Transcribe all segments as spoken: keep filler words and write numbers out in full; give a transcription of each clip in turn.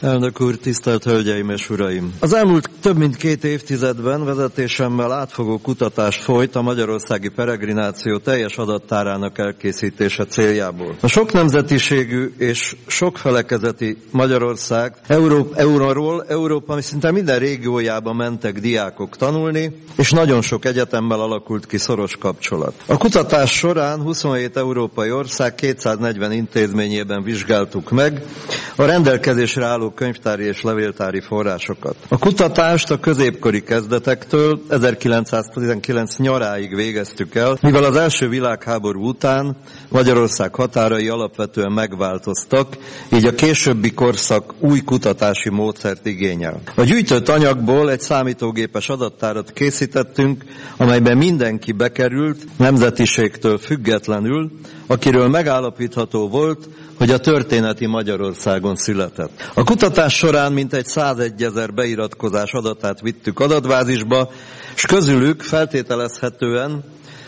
Elnök úr, tisztelt Hölgyeim és Uraim! Az elmúlt több mint két évtizedben vezetésemmel átfogó kutatás folyt a magyarországi peregrináció teljes adattárának elkészítése céljából. A sok nemzetiségű és sok felekezeti Magyarország Európ, Euróról, Európa szinte minden régiójába mentek diákok tanulni, és nagyon sok egyetemmel alakult ki szoros kapcsolat. A kutatás során huszonhét európai ország kétszáznegyven intézményében vizsgáltuk meg a rendelkezésre álló könyvtári és levéltári forrásokat. A kutatást a középkori kezdetektől ezerkilencszáztizenkilenc nyaráig végeztük el, mivel az első világháború után Magyarország határai alapvetően megváltoztak, így a későbbi korszak új kutatási módszert igényel. A gyűjtött anyagból egy számítógépes adattárat készítettünk, amelyben mindenki bekerült, nemzetiségtől függetlenül, akiről megállapítható volt, hogy a történeti Magyarországon született. A kutatás során mintegy százegyezer beiratkozás adatát vittük adatbázisba, és közülük feltételezhetően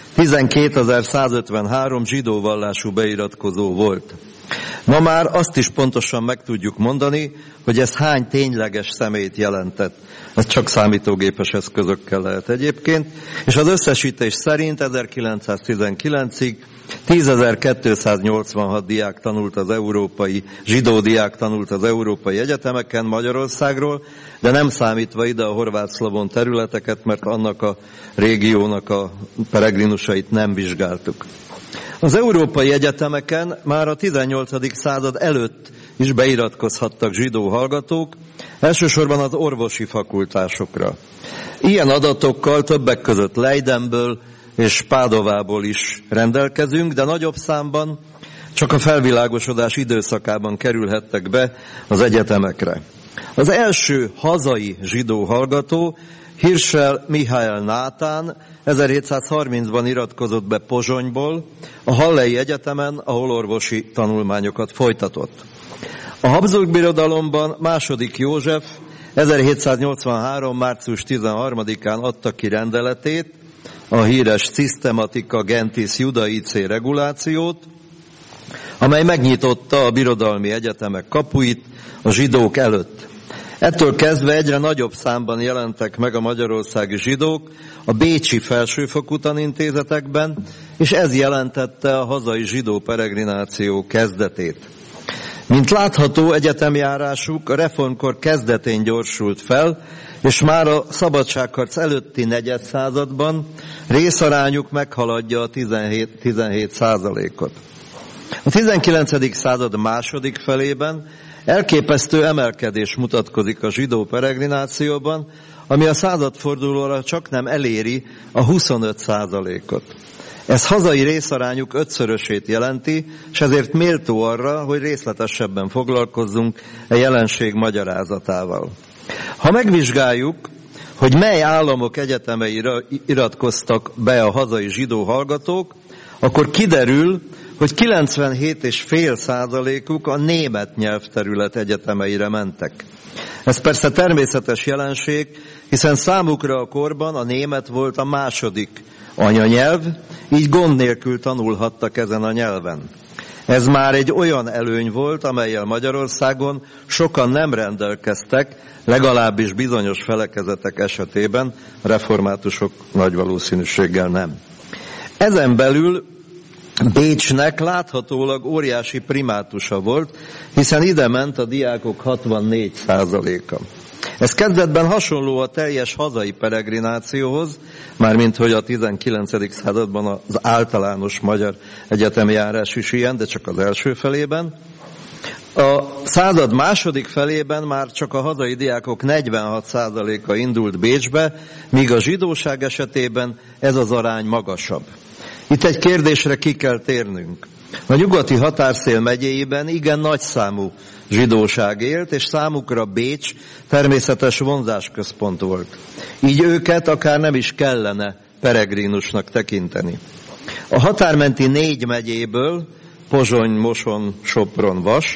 tizenkétezer-százötvenhárom zsidó vallású beiratkozó volt. Ma már azt is pontosan meg tudjuk mondani, hogy ez hány tényleges személyt jelentett. Ez csak számítógépes eszközökkel lehet egyébként, és az összesítés szerint ezerkilencszáztizenkilencig tízezer-kétszáznyolcvanhat diák tanult az európai, zsidó diák tanult az európai egyetemeken Magyarországról, de nem számítva ide a horvát-szlavon területeket, mert annak a régiónak a peregrinusait nem vizsgáltuk. Az európai egyetemeken már a tizennyolcadik század előtt is beiratkozhattak zsidó hallgatók, elsősorban az orvosi fakultásokra. Ilyen adatokkal többek között Leidenből és Pádovából is rendelkezünk, de nagyobb számban csak a felvilágosodás időszakában kerülhettek be az egyetemekre. Az első hazai zsidó hallgató, Hirschel Mihály Nátán ezerhétszázharmincban iratkozott be Pozsonyból, a Hallei Egyetemen, ahol orvosi tanulmányokat folytatott. A Habsburg Birodalomban második József ezerhétszáznyolcvanhárom. március tizenharmadikán adta ki rendeletét, a híres Systematica Gentis Judaicae regulációt, amely megnyitotta a birodalmi egyetemek kapuit a zsidók előtt. Ettől kezdve egyre nagyobb számban jelentek meg a magyarországi zsidók a bécsi felsőfokú tanintézetekben, és ez jelentette a hazai zsidó peregrináció kezdetét. Mint látható, egyetemjárásuk a reformkor kezdetén gyorsult fel, és már a szabadságharc előtti negyedszázadban részarányuk meghaladja a tizenhét százalékot. A tizenkilencedik század második felében elképesztő emelkedés mutatkozik a zsidó peregrinációban, ami a századfordulóra csaknem eléri a huszonöt százalékot. Ez hazai részarányuk ötszörösét jelenti, és ezért méltó arra, hogy részletesebben foglalkozzunk a jelenség magyarázatával. Ha megvizsgáljuk, hogy mely államok egyetemeire iratkoztak be a hazai zsidó hallgatók, akkor kiderül, hogy kilencvenhét egész öt százalékuk a német nyelvterület egyetemeire mentek. Ez persze természetes jelenség, hiszen számukra a korban a német volt a második anyanyelv, így gond nélkül tanulhattak ezen a nyelven. Ez már egy olyan előny volt, amellyel Magyarországon sokan nem rendelkeztek, legalábbis bizonyos felekezetek esetében, reformátusok nagy valószínűséggel nem. Ezen belül Bécsnek láthatólag óriási primátusa volt, hiszen ide ment a diákok hatvannégy százaléka. Ez kezdetben hasonló a teljes hazai peregrinációhoz, mármint hogy a tizenkilencedik században az általános magyar egyetemjárás is ilyen, de csak az első felében. A század második felében már csak a hazai diákok negyvenhat százaléka indult Bécsbe, míg a zsidóság esetében ez az arány magasabb. Itt egy kérdésre ki kell térnünk. A nyugati határszél megyéiben igen nagyszámú zsidóság élt, és számukra Bécs természetes vonzásközpont volt. Így őket akár nem is kellene peregrinusnak tekinteni. A határmenti négy megyéből, Pozsony, Moson, Sopron, Vas,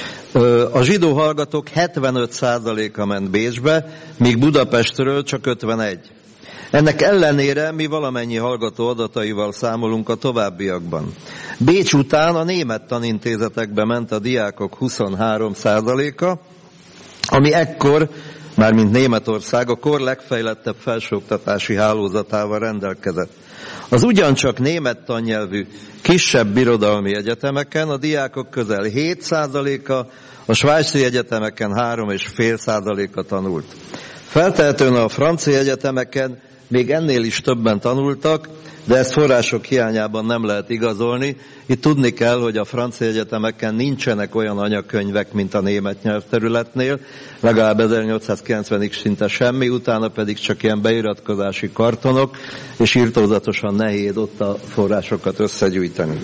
a zsidó hallgatók hetvenöt százaléka ment Bécsbe, míg Budapestről csak ötvenegy. Ennek ellenére mi valamennyi hallgató adataival számolunk a továbbiakban. Bécs után a német tanintézetekbe ment a diákok huszonhárom százaléka, ami ekkor, mármint Németország, a kor legfejlettebb felsőoktatási hálózatával rendelkezett. Az ugyancsak német tannyelvű kisebb birodalmi egyetemeken a diákok közel hét százaléka, a svájci egyetemeken három egész öt százaléka tanult. Feltehetően a francia egyetemeken még ennél is többen tanultak, de ezt források hiányában nem lehet igazolni. Itt tudni kell, hogy a francia egyetemeken nincsenek olyan anyakönyvek, mint a német nyelvterületnél, legalább ezernyolcszázkilencvenig szinte semmi, utána pedig csak ilyen beiratkozási kartonok, és irtózatosan nehéz ott a forrásokat összegyűjteni.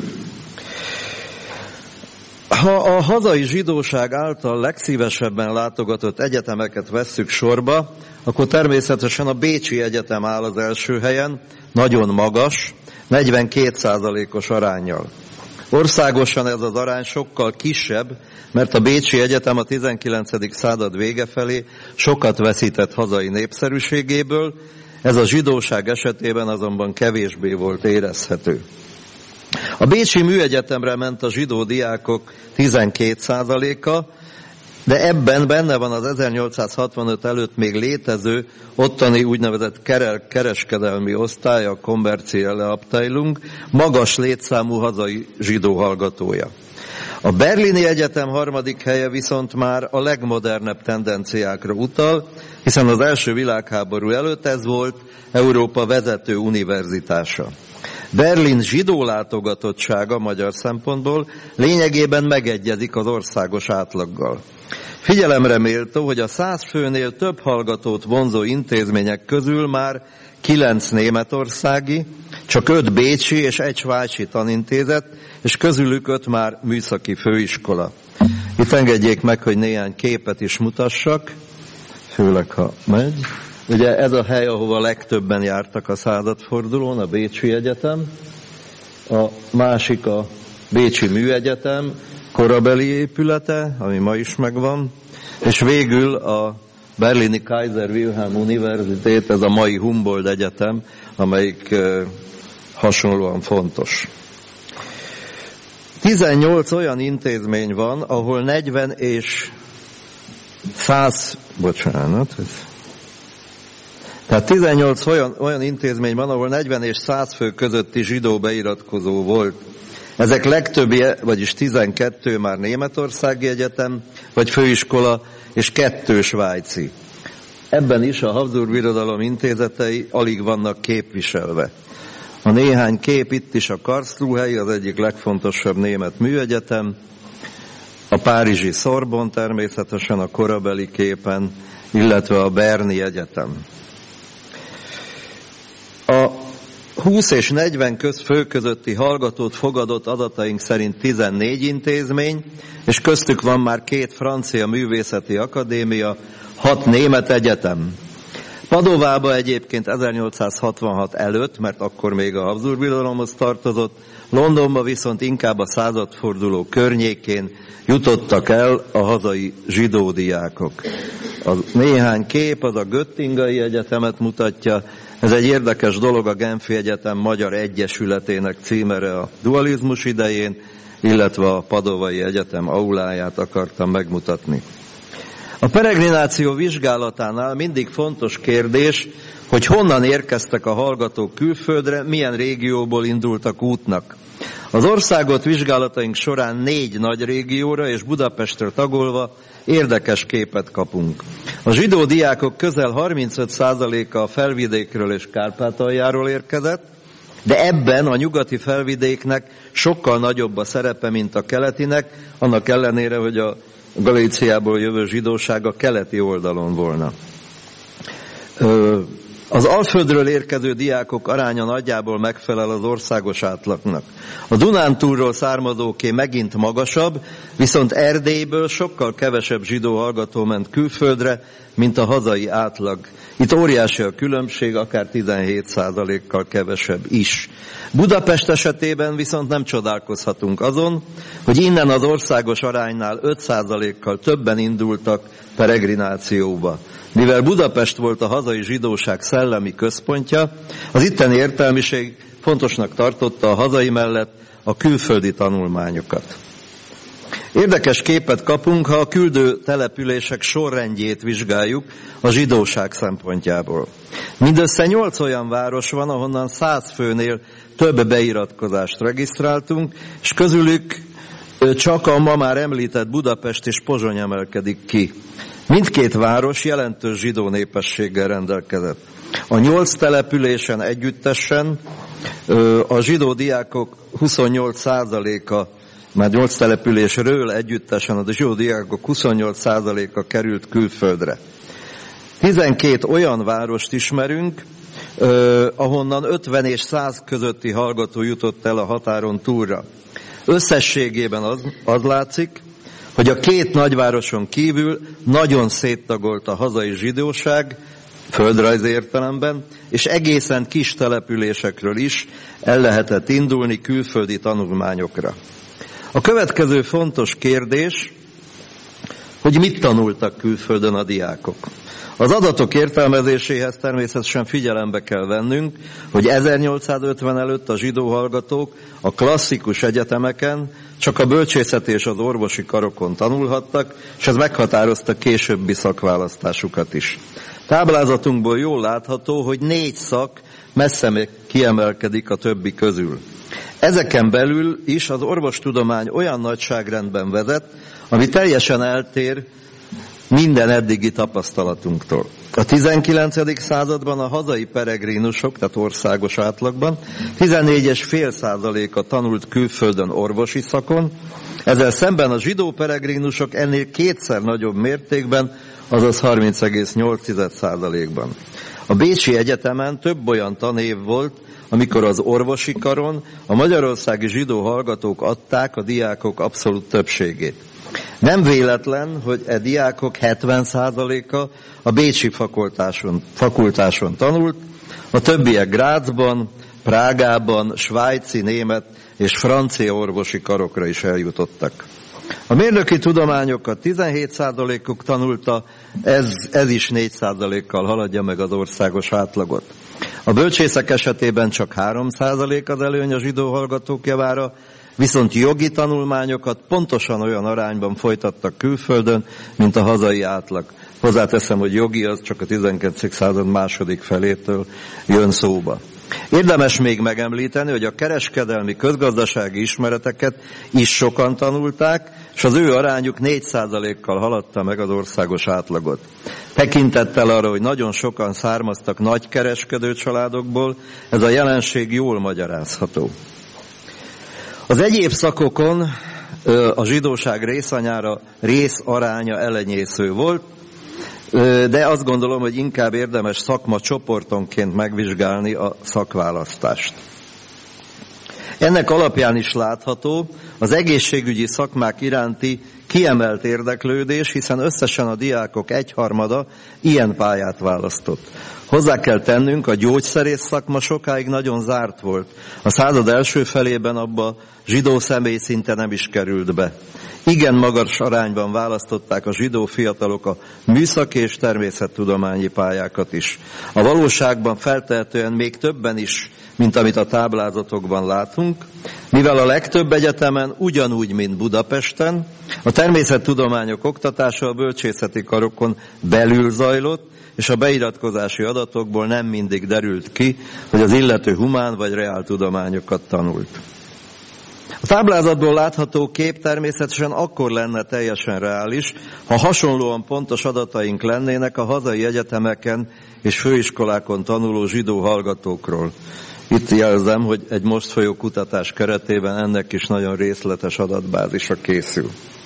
Ha a hazai zsidóság által legszívesebben látogatott egyetemeket vesszük sorba, akkor természetesen a Bécsi Egyetem áll az első helyen, nagyon magas, negyvenkét százalékos aránnyal. Országosan ez az arány sokkal kisebb, mert a Bécsi Egyetem a tizenkilencedik század vége felé sokat veszített hazai népszerűségéből, ez a zsidóság esetében azonban kevésbé volt érezhető. A Bécsi Műegyetemre ment a zsidó diákok tizenkét százaléka, de ebben benne van az ezernyolcszázhatvanöt előtt még létező, ottani úgynevezett kereskedelmi osztály, a Kommerzielle Abteilung, magas létszámú hazai zsidó hallgatója. A Berlini Egyetem harmadik helye viszont már a legmodernebb tendenciákra utal, hiszen az első világháború előtt ez volt Európa vezető univerzitása. Berlin zsidó látogatottsága magyar szempontból lényegében megegyezik az országos átlaggal. Figyelemre méltó, hogy a száz főnél több hallgatót vonzó intézmények közül már kilenc németországi, csak öt bécsi és egy svájci tanintézet, és közülük öt már műszaki főiskola. Itt engedjék meg, hogy néhány képet is mutassak, főleg ha megy. Ugye ez a hely, ahova legtöbben jártak a századfordulón, a Bécsi Egyetem. A másik a Bécsi Műegyetem korabeli épülete, ami ma is megvan. És végül a berlini Kaiser Wilhelm Universität, ez a mai Humboldt Egyetem, amelyik hasonlóan fontos. tizennyolc olyan intézmény van, ahol negyven és száz, bocsánat, tehát tizennyolc olyan, olyan intézmény van, ahol negyven és száz fő közötti zsidó beiratkozó volt. Ezek legtöbbje, vagyis tizenkettő már németországi egyetem, vagy főiskola, és kettő svájci. Ebben is a Habsburg Birodalom intézetei alig vannak képviselve. A néhány kép itt is a Karlsruhei, az egyik legfontosabb német műegyetem, a párizsi Sorbonne természetesen a korabeli képen, illetve a Berni Egyetem. A húsz és negyven fő közötti hallgatót fogadott adataink szerint tizennégy intézmény, és köztük van már két francia művészeti akadémia, hat német egyetem. Padovába egyébként ezernyolcszázhatvanhat előtt, mert akkor még a Habsburg Birodalomhoz tartozott, Londonba viszont inkább a századforduló környékén jutottak el a hazai zsidó diákok. A néhány kép az a Göttingai Egyetemet mutatja. Ez egy érdekes dolog, a Genfi Egyetem Magyar Egyesületének címere a dualizmus idején, illetve a Padovai Egyetem auláját akartam megmutatni. A peregrináció vizsgálatánál mindig fontos kérdés, hogy honnan érkeztek a hallgatók külföldre, milyen régióból indultak útnak. Az országot vizsgálataink során négy nagy régióra és Budapestre tagolva érdekes képet kapunk. A zsidó diákok közel harmincöt százaléka a felvidékről és Kárpátaljáról érkezett, de ebben a nyugati felvidéknek sokkal nagyobb a szerepe, mint a keletinek, annak ellenére, hogy a Galíciából jövő zsidóság a keleti oldalon volna. Az Alföldről érkező diákok aránya nagyjából megfelel az országos átlagnak. A Dunántúlról származóké megint magasabb, viszont Erdélyből sokkal kevesebb zsidó hallgató ment külföldre, mint a hazai átlag. Itt óriási a különbség, akár tizenhét százalékkal kevesebb is. Budapest esetében viszont nem csodálkozhatunk azon, hogy innen az országos aránynál öt százalékkal többen indultak peregrinációba. Mivel Budapest volt a hazai zsidóság szellemi központja, az itteni értelmiség fontosnak tartotta a hazai mellett a külföldi tanulmányokat. Érdekes képet kapunk, ha a küldő települések sorrendjét vizsgáljuk a zsidóság szempontjából. Mindössze nyolc olyan város van, ahonnan száz főnél több beiratkozást regisztráltunk, és közülük csak a ma már említett Budapest és Pozsony emelkedik ki. Mindkét város jelentős zsidó népességgel rendelkezett. A nyolc településen együttesen a zsidó diákok huszonnyolc százaléka, már nyolc településről együttesen a zsidó diákok huszonnyolc százaléka került külföldre. tizenkét olyan várost ismerünk, ahonnan ötven és száz közötti hallgató jutott el a határon túlra. Összességében az, az látszik, hogy a két nagyvároson kívül nagyon széttagolt a hazai zsidóság, földrajzi értelemben, és egészen kis településekről is el lehetett indulni külföldi tanulmányokra. A következő fontos kérdés, hogy mit tanultak külföldön a diákok. Az adatok értelmezéséhez természetesen figyelembe kell vennünk, hogy ezernyolcszázötven előtt a zsidó hallgatók a klasszikus egyetemeken csak a bölcsészeti és az orvosi karokon tanulhattak, és ez meghatározta későbbi szakválasztásukat is. Táblázatunkból jól látható, hogy négy szak messze kiemelkedik a többi közül. Ezeken belül is az orvostudomány olyan nagyságrendben vezet, ami teljesen eltér minden eddigi tapasztalatunktól. A tizenkilencedik században a hazai peregrínusok, tehát országos átlagban tizennégy egész öt százaléka tanult külföldön orvosi szakon, ezzel szemben a zsidó peregrínusok ennél kétszer nagyobb mértékben, azaz harminc egész nyolc százalékban. A Bécsi Egyetemen több olyan tanév volt, amikor az orvosi karon a magyarországi zsidó hallgatók adták a diákok abszolút többségét. Nem véletlen, hogy e diákok hetven százaléka a bécsi fakultáson, fakultáson tanult, a többiek Grazban, Prágában, svájci, német és francia orvosi karokra is eljutottak. A mérnöki tudományokat tizenhét százalékuk tanulta, ez, ez is négy százalékkal haladja meg az országos átlagot. A bölcsészek esetében csak három százalék az előny a zsidó hallgatók javára, viszont jogi tanulmányokat pontosan olyan arányban folytattak külföldön, mint a hazai átlag. Hozzáteszem, hogy jogi az csak a tizenkettedik század második felétől jön szóba. Érdemes még megemlíteni, hogy a kereskedelmi közgazdasági ismereteket is sokan tanulták, és az ő arányuk négy százalékkal haladta meg az országos átlagot. Tekintettel arra, hogy nagyon sokan származtak nagy kereskedő családokból, ez a jelenség jól magyarázható. Az egyéb szakokon a zsidóság részanyára részaránya elenyésző volt, de azt gondolom, hogy inkább érdemes szakma csoportonként megvizsgálni a szakválasztást. Ennek alapján is látható az egészségügyi szakmák iránti kiemelt érdeklődés, hiszen összesen a diákok egyharmada ilyen pályát választott. Hozzá kell tennünk, a gyógyszerész szakma sokáig nagyon zárt volt. A század első felében abba zsidó személy szinte nem is került be. Igen magas arányban választották a zsidó fiatalok a műszaki és természettudományi pályákat is. A valóságban feltehetően még többen is, mint amit a táblázatokban látunk, mivel a legtöbb egyetemen ugyanúgy, mint Budapesten, a természettudományok oktatása a bölcsészeti karokon belül zajlott, és a beiratkozási adatokból nem mindig derült ki, hogy az illető humán vagy reáltudományokat tanult. A táblázatból látható kép természetesen akkor lenne teljesen reális, ha hasonlóan pontos adataink lennének a hazai egyetemeken és főiskolákon tanuló zsidó hallgatókról. Itt jelzem, hogy egy most folyó kutatás keretében ennek is nagyon részletes adatbázisa készül.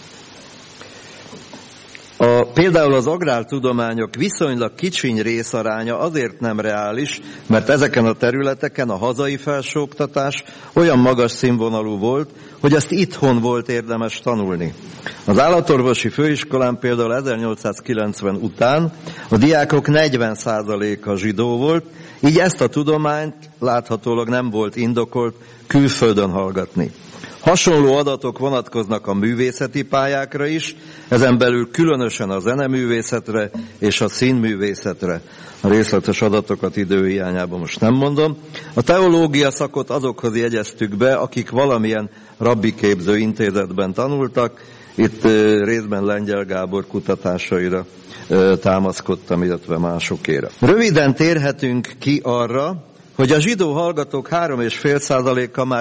A, például az agrártudományok viszonylag kicsiny részaránya azért nem reális, mert ezeken a területeken a hazai felsőoktatás olyan magas színvonalú volt, hogy azt itthon volt érdemes tanulni. Az állatorvosi főiskolán például ezernyolcszázkilencven után a diákok negyven százaléka zsidó volt, így ezt a tudományt láthatólag nem volt indokolt külföldön hallgatni. Hasonló adatok vonatkoznak a művészeti pályákra is, ezen belül különösen a zeneművészetre és a színművészetre. A részletes adatokat időhiányában most nem mondom. A teológia szakot azokhoz jegyeztük be, akik valamilyen rabbiképző intézetben tanultak, Itt részben Lengyel Gábor kutatásaira támaszkodtam, illetve másokéra. Röviden térhetünk ki arra, hogy a zsidó hallgatók három egész öt százaléka már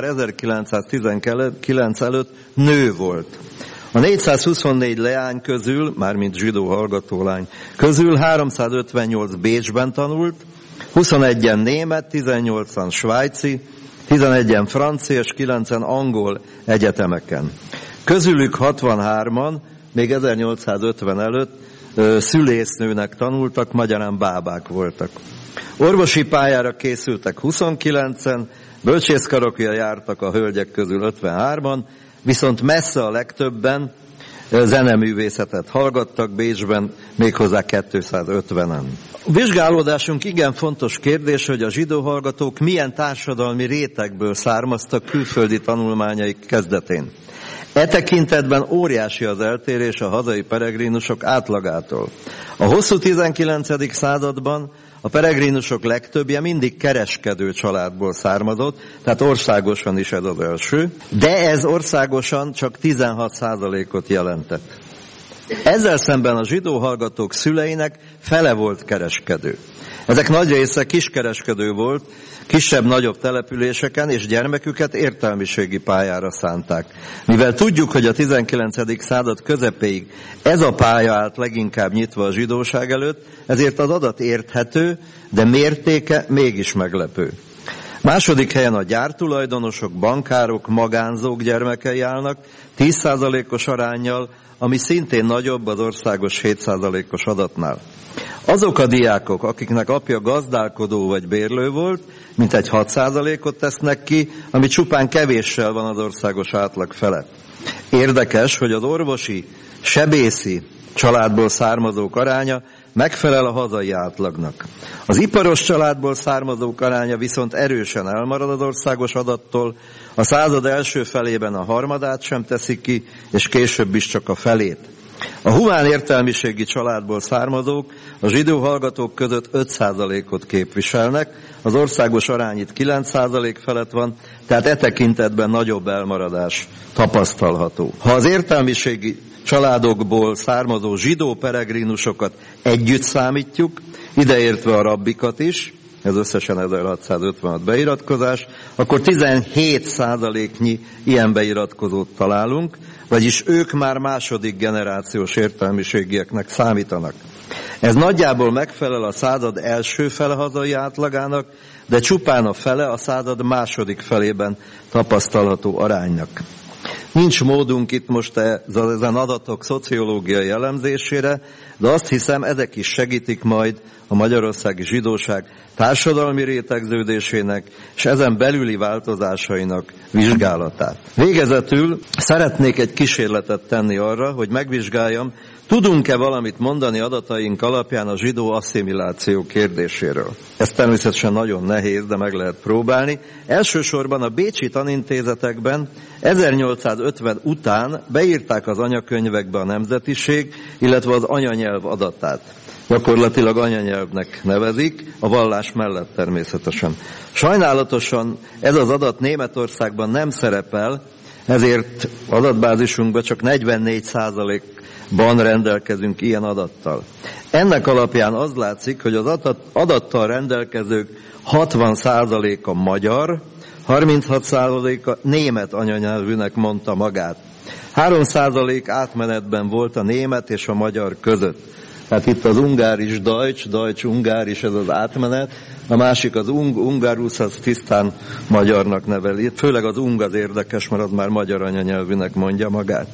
ezerkilencszáztizenkilenc előtt nő volt. A négyszázhuszonnégy leány közül, mármint zsidó hallgatólány közül háromszázötvennyolc Bécsben tanult, huszonegyen német, tizennyolcan svájci, tizenegyen francia és kilencen angol egyetemeken. Közülük hatvanhárman, még ezernyolcszázötven előtt szülésznőnek tanultak, magyarán bábák voltak. Orvosi pályára készültek huszonkilencen, bölcsészkarokra jártak a hölgyek közül ötvenhárman, viszont messze a legtöbben zeneművészetet hallgattak Bécsben, méghozzá kétszázötvenen. A vizsgálódásunk igen fontos kérdés, hogy a zsidó hallgatók milyen társadalmi rétegből származtak külföldi tanulmányaik kezdetén. E tekintetben óriási az eltérés a hazai peregrinusok átlagától. A hosszú tizenkilencedik században a peregrinusok legtöbbje mindig kereskedő családból származott, tehát országosan is ez az első, de ez országosan csak tizenhat százalékot jelentett. Ezzel szemben a zsidó hallgatók szüleinek fele volt kereskedő. Ezek nagy része kiskereskedő volt, kisebb-nagyobb településeken, és gyermeküket értelmiségi pályára szánták. Mivel tudjuk, hogy a tizenkilencedik század közepéig ez a pálya állt leginkább nyitva a zsidóság előtt, ezért az adat érthető, de mértéke mégis meglepő. Második helyen a gyártulajdonosok, bankárok, magánzók gyermekei állnak tíz százalékos aránnyal, ami szintén nagyobb az országos hét százalékos adatnál. Azok a diákok, akiknek apja gazdálkodó vagy bérlő volt, mintegy hat százalékot tesznek ki, ami csupán kevéssel van az országos átlag felett. Érdekes, hogy az orvosi, sebészi családból származók aránya megfelel a hazai átlagnak. Az iparos családból származók aránya viszont erősen elmarad az országos adattól, a század első felében a harmadát sem teszik ki, és később is csak a felét. A humán értelmiségi családból származók a zsidó hallgatók között öt százalékot képviselnek, az országos arány itt kilenc százalék felett van, tehát e tekintetben nagyobb elmaradás tapasztalható. Ha az értelmiségi családokból származó zsidó peregrinusokat együtt számítjuk, ideértve a rabbikat is, ez összesen ezerhatszázötvenhat beiratkozás, akkor tizenhét százaléknyi ilyen beiratkozót találunk, vagyis ők már második generációs értelmiségieknek számítanak. Ez nagyjából megfelel a század első fele hazai átlagának, de csupán a fele a század második felében tapasztalható aránynak. Nincs módunk itt most ezen adatok szociológiai elemzésére, de azt hiszem, ezek is segítik majd a magyarországi zsidóság társadalmi rétegződésének és ezen belüli változásainak vizsgálatát. Végezetül szeretnék egy kísérletet tenni arra, hogy megvizsgáljam, tudunk-e valamit mondani adataink alapján a zsidó asszimiláció kérdéséről. Ez természetesen nagyon nehéz, de meg lehet próbálni. Elsősorban a bécsi tanintézetekben ezernyolcszázötven után beírták az anyakönyvekbe a nemzetiség, illetve az anyanyelv adatát. Gyakorlatilag anyanyelvnek nevezik, a vallás mellett természetesen. Sajnálatosan ez az adat Németországban nem szerepel, ezért adatbázisunkban csak negyvennégy százalékban rendelkezünk ilyen adattal. Ennek alapján az látszik, hogy az adattal rendelkezők hatvan százaléka magyar, harminchat százaléka német anyanyelvűnek mondta magát. három százalék átmenetben volt a német és a magyar között. Tehát itt az ungáris Deutsch, Deutsch-ungáris, ez az átmenet, a másik az ung, ungarus, az tisztán magyarnak neveli. Főleg az ung az érdekes, mert az már magyar anyanyelvűnek mondja magát.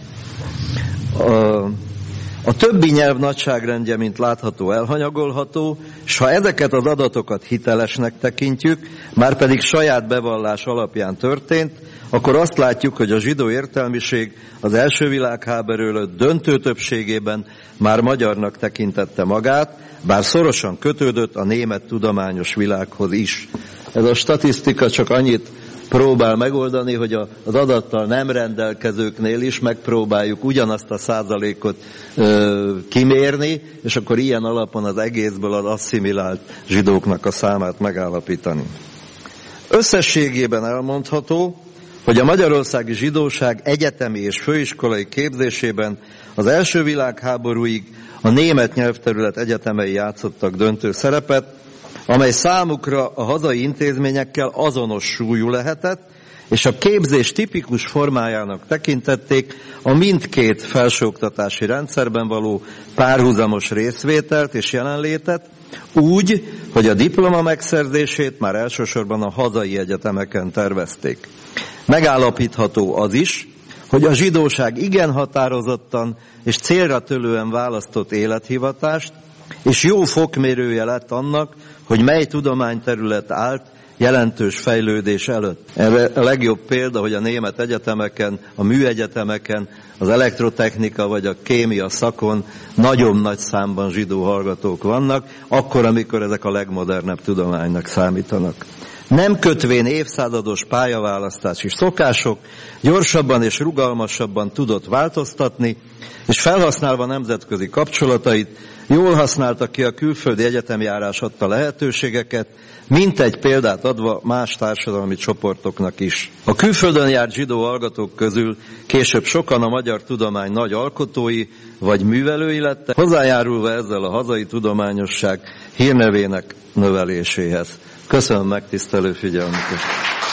A, a többi nyelv nagyságrendje, mint látható, elhanyagolható, és ha ezeket az adatokat hitelesnek tekintjük, már pedig saját bevallás alapján történt, akkor azt látjuk, hogy a zsidó értelmiség az első világháború előtt döntő többségében már magyarnak tekintette magát, bár szorosan kötődött a német tudományos világhoz is. Ez a statisztika csak annyit próbál megoldani, hogy az adattal nem rendelkezőknél is megpróbáljuk ugyanazt a százalékot ö, kimérni, és akkor ilyen alapon az egészből az asszimilált zsidóknak a számát megállapítani. Összességében elmondható, hogy a magyarországi zsidóság egyetemi és főiskolai képzésében az első világháborúig a német nyelvterület egyetemei játszottak döntő szerepet, amely számukra a hazai intézményekkel azonos súlyú lehetett, és a képzés tipikus formájának tekintették a mindkét felsőoktatási rendszerben való párhuzamos részvételt és jelenlétet, úgy, hogy a diploma megszerzését már elsősorban a hazai egyetemeken tervezték. Megállapítható az is, hogy a zsidóság igen határozottan és célra törően választott élethivatást, és jó fokmérője lett annak, hogy mely tudományterület állt jelentős fejlődés előtt. Erre a legjobb példa, hogy a német egyetemeken, a műegyetemeken, az elektrotechnika vagy a kémia szakon nagyon nagy számban zsidó hallgatók vannak, akkor, amikor ezek a legmodernebb tudománynak számítanak. Nem kötvén évszázados pályaválasztási szokások, gyorsabban és rugalmasabban tudott változtatni, és felhasználva nemzetközi kapcsolatait, jól használta ki a külföldi egyetemjárás adta lehetőségeket, mint egy példát adva más társadalmi csoportoknak is. A külföldön járt zsidó hallgatók közül később sokan a magyar tudomány nagy alkotói vagy művelői lettek, hozzájárulva ezzel a hazai tudományosság hírnevének növeléséhez. Köszönöm megtisztelő figyelmüket!